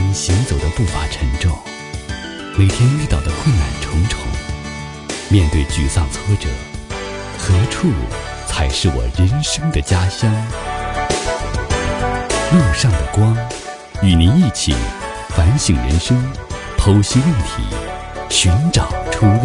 天行走的步伐沉重，每天遇到的困难重重，面对沮丧挫折，何处才是我人生的家乡？路上的光，与您一起反省人生，剖析问题，寻找出路。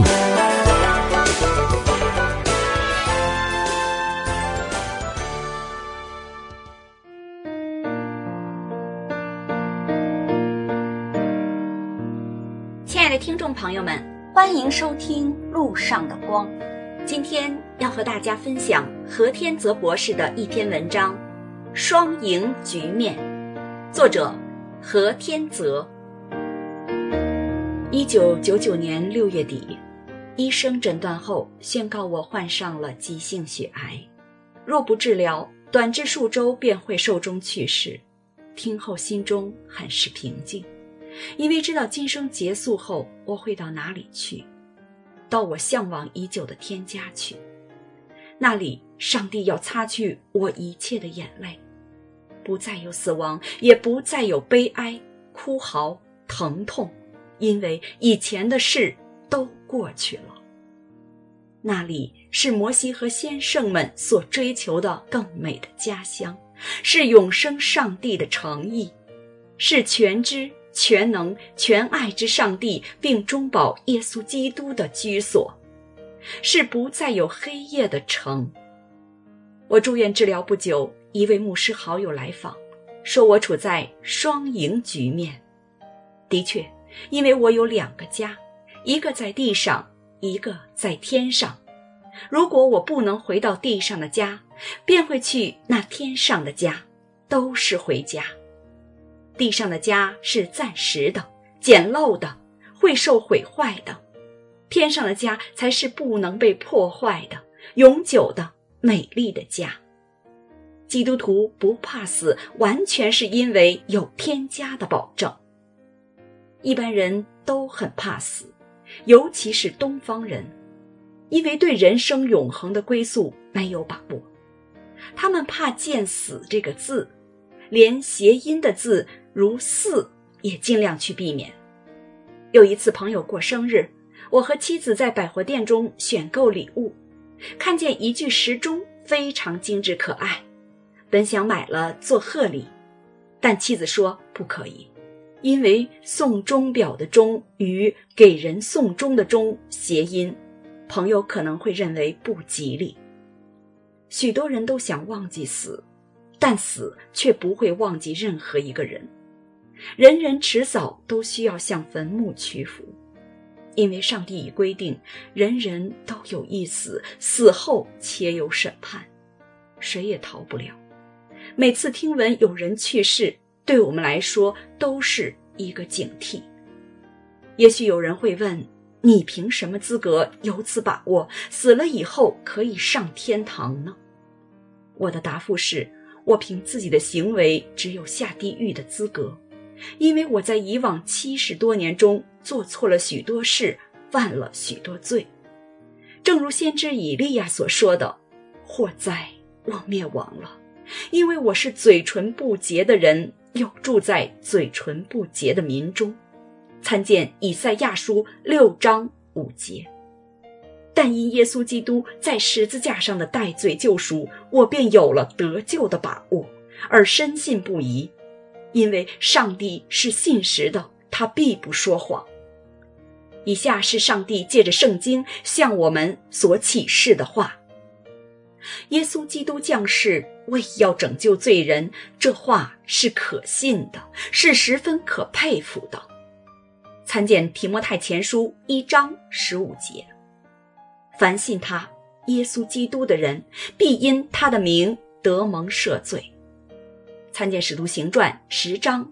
亲爱的听众朋友们，欢迎收听《路上的光》。今天要和大家分享何天泽博士的一篇文章《双赢局面》，作者何天泽。1999年6月底，医生诊断后宣告我患上了急性血癌，若不治疗，短至数周便会寿终去世。听后心中很是平静，因为知道今生结束后我会到哪里去，到我向往已久的天家去。那里上帝要擦去我一切的眼泪，不再有死亡，也不再有悲哀、哭嚎、疼痛，因为以前的事都过去了。那里是摩西和先圣们所追求的更美的家乡，是永生上帝的诚意，是全知全能全爱之上帝并中保耶稣基督的居所，是不再有黑夜的城。我住院治疗不久，一位牧师好友来访，说我处在双赢局面。的确，因为我有两个家，一个在地上，一个在天上。如果我不能回到地上的家，便会去那天上的家，都是回家。地上的家是暂时的、简陋的，会受毁坏的；天上的家才是不能被破坏的、永久的、美丽的家。基督徒不怕死，完全是因为有天家的保证。一般人都很怕死，尤其是东方人，因为对人生永恒的归宿没有把握。他们怕见死这个字，连谐音的字如似也尽量去避免。有一次朋友过生日，我和妻子在百货店中选购礼物，看见一具时钟非常精致可爱，本想买了做贺礼，但妻子说不可以，因为送钟表的钟与给人送钟的钟谐音，朋友可能会认为不吉利。许多人都想忘记死，但死却不会忘记任何一个人。人人迟早都需要向坟墓屈服，因为上帝已规定，人人都有一死，死后且有审判，谁也逃不了。每次听闻有人去世，对我们来说都是一个警惕。也许有人会问，你凭什么资格有此把握，死了以后可以上天堂呢？我的答复是，我凭自己的行为只有下地狱的资格，因为我在以往70多年中做错了许多事，犯了许多罪。正如先知以利亚所说的，祸哉，我灭亡了，因为我是嘴唇不洁的人，又住在嘴唇不洁的民中。参见以赛亚书6章5节。但因耶稣基督在十字架上的代罪救赎，我便有了得救的把握，而深信不疑，因为上帝是信实的，他必不说谎。以下是上帝借着圣经向我们所启示的话：耶稣基督降世为要拯救罪人，这话是可信的，是十分可佩服的。参见提摩太前书1章15节。凡信他耶稣基督的人，必因他的名得蒙赦罪。参见使徒行传10章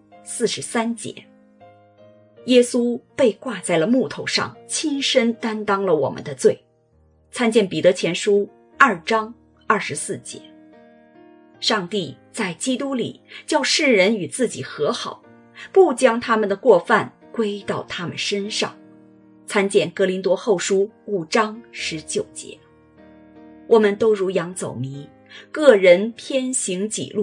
43节。耶稣被挂在了木头上，亲身担当了我们的罪。参见彼得前书2章24节。上帝在基督里叫世人与自己和好，不将他们的过犯归到他们身上。参见哥林多后书5章19节。我们都如羊走迷，个人偏行己路，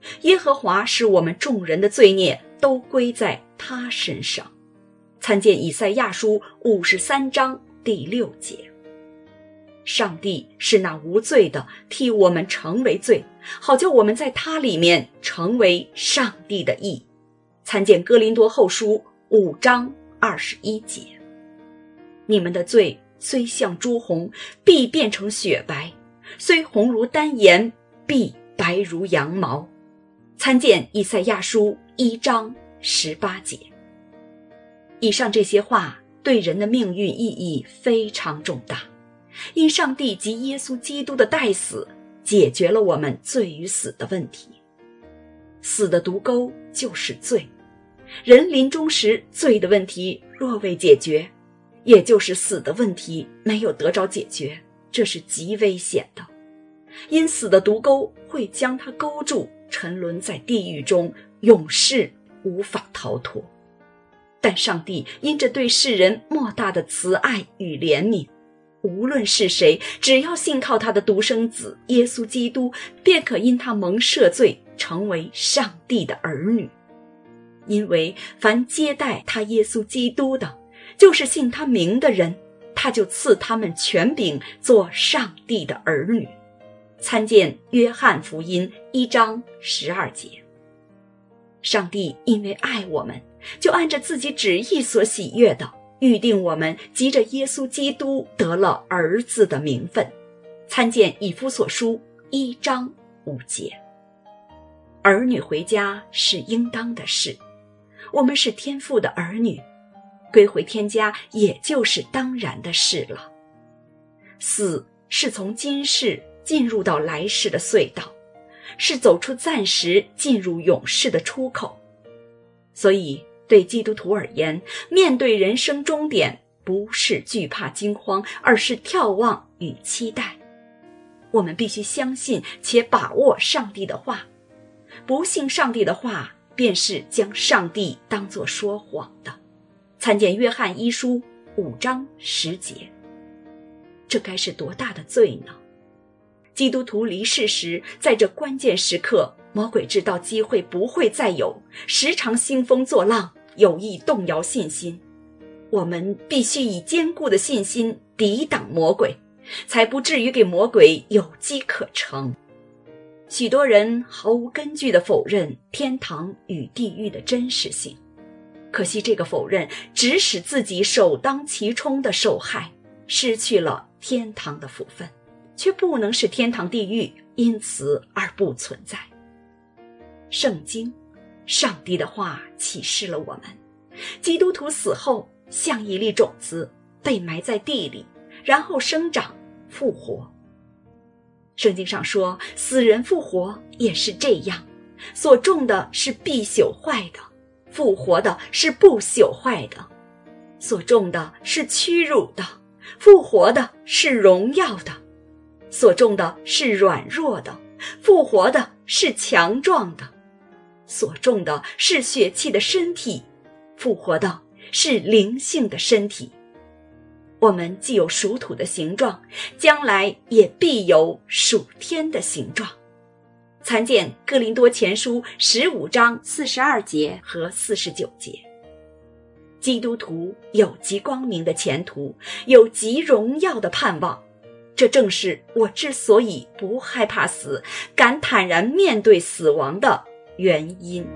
耶和华使我们众人的罪孽都归在他身上。参见以赛亚书53章第6节。上帝是那无罪的，替我们成为罪，好叫我们在他里面成为上帝的义。参见哥林多后书5章21节。你们的罪虽像朱红，必变成雪白；虽红如丹颜，必白如羊毛。参见以赛亚书1章18节。以上这些话对人的命运意义非常重大，因上帝及耶稣基督的代死解决了我们罪与死的问题。死的毒钩就是罪，人临终时罪的问题若未解决，也就是死的问题没有得着解决，这是极危险的。因死的毒钩会将他勾住，沉沦在地狱中，永世无法逃脱。但上帝因着对世人莫大的慈爱与怜悯，无论是谁，只要信靠他的独生子耶稣基督，便可因他蒙赦罪，成为上帝的儿女。因为凡接待他耶稣基督的，就是信他名的人，他就赐他们权柄做上帝的儿女。参见约翰福音1章12节。上帝因为爱我们，就按着自己旨意所喜悦的，预定我们藉着耶稣基督得了儿子的名分。参见以弗所书1章5节。儿女回家是应当的事，我们是天父的儿女，归回天家也就是当然的事了。死是从今世进入到来世的隧道，是走出暂时进入永世的出口。所以对基督徒而言，面对人生终点，不是惧怕惊慌，而是眺望与期待。我们必须相信且把握上帝的话，不信上帝的话，便是将上帝当作说谎的。参见约翰1书5章10节。这该是多大的罪呢？基督徒离世时，在这关键时刻，魔鬼知道机会不会再有，时常兴风作浪，有意动摇信心。我们必须以坚固的信心抵挡魔鬼，才不至于给魔鬼有机可乘。许多人毫无根据地否认天堂与地狱的真实性，可惜这个否认只使自己首当其冲的受害，失去了天堂的福分，却不能使天堂地狱因此而不存在。圣经，上帝的话启示了我们，基督徒死后像一粒种子被埋在地里，然后生长复活。圣经上说，死人复活也是这样，所种的是必朽坏的，复活的是不朽坏的；所种的是屈辱的，复活的是荣耀的；所种的是软弱的，复活的是强壮的；所种的是血气的身体，复活的是灵性的身体。我们既有属土的形状，将来也必有属天的形状。参见哥林多前书15章42节和49节。基督徒有极光明的前途，有极荣耀的盼望，这正是我之所以不害怕死，敢坦然面对死亡的原因。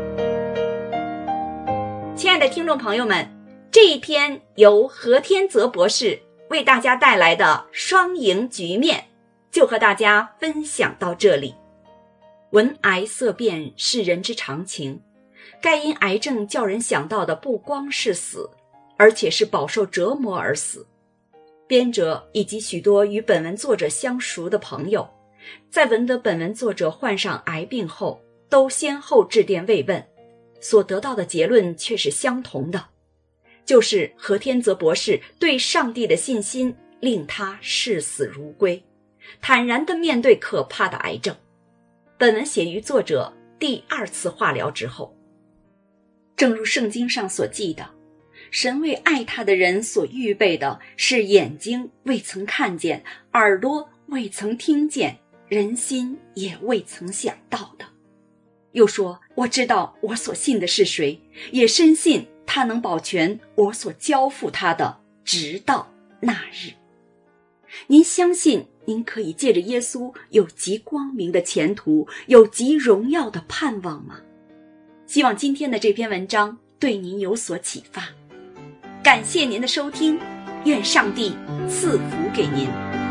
亲爱的听众朋友们，这一篇由何天泽博士为大家带来的双赢局面，就和大家分享到这里。闻癌色变是人之常情，该因癌症叫人想到的不光是死，而且是饱受折磨而死。编者以及许多与本文作者相熟的朋友，在闻得本文作者患上癌病后，都先后致电慰问，所得到的结论却是相同的，就是何天泽博士对上帝的信心令他视死如归，坦然地面对可怕的癌症。本文写于作者第2次化疗之后。正如圣经上所记的，神为爱他的人所预备的是眼睛未曾看见，耳朵未曾听见，人心也未曾想到的。 又说，我知道我所信的是谁，也深信他能保全我所交付他的，直到那日。您相信您可以借着耶稣有极光明的前途，有极荣耀的盼望吗？希望今天的这篇文章对您有所启发。感谢您的收听，愿上帝赐福给您。